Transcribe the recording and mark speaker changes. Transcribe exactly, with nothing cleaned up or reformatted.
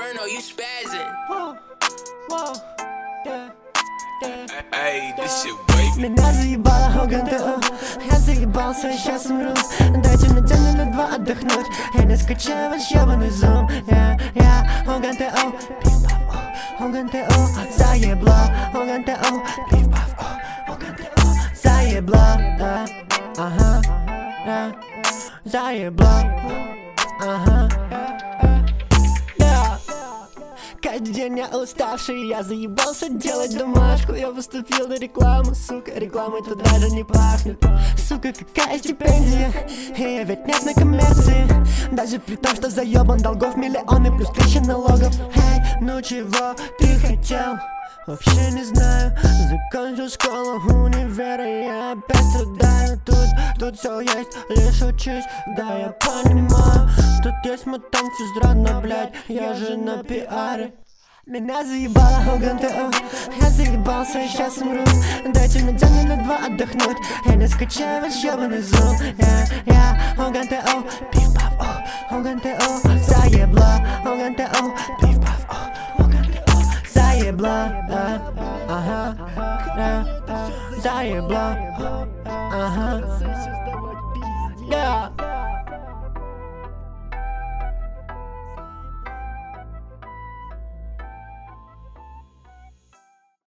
Speaker 1: Inferno, you spazzing.
Speaker 2: Whoa, whoa, yeah, yeah.
Speaker 3: Эй, this shit wavy.
Speaker 2: Меня заебало ОГНТО, я заебался, сейчас умру. Дайте мне день на два отдохнуть. Я не скачаю ваш ебаный зум. Я, я, ОГНТО, пиф-паф, о, ОГНТО, заебло, ОГНТО, пиф-паф, о, ОГНТО, заебло, да, ага, да, заебло, ага. Каждый день я уставший, я заебался делать домашку. Я поступил на рекламу, сука, рекламой тут даже не пахнет. Сука, какая стипендия, и я ведь нет на коммерции. Даже при том, что заебан долгов миллионы плюс тысяча налогов. Эй, ну чего ты хотел? Вообще не знаю. Закончил школу, универ, и я опять страдаю. Тут, тут все есть, лишь учусь, да я понимаю. Тут есть мутант физродно, блядь, я же на пиаре. Меня заебало ОГНТО, я заебался и сейчас умру. Дайте мне день на два отдохнуть. Я не скачаю ваш ебаный зум. Я, я, ОГНТО, пиф-паф, о, ОГНТО, заебло, ОГНТО, пиф-паф, о, ОГНТО, заебло, да, ага, да, заебло.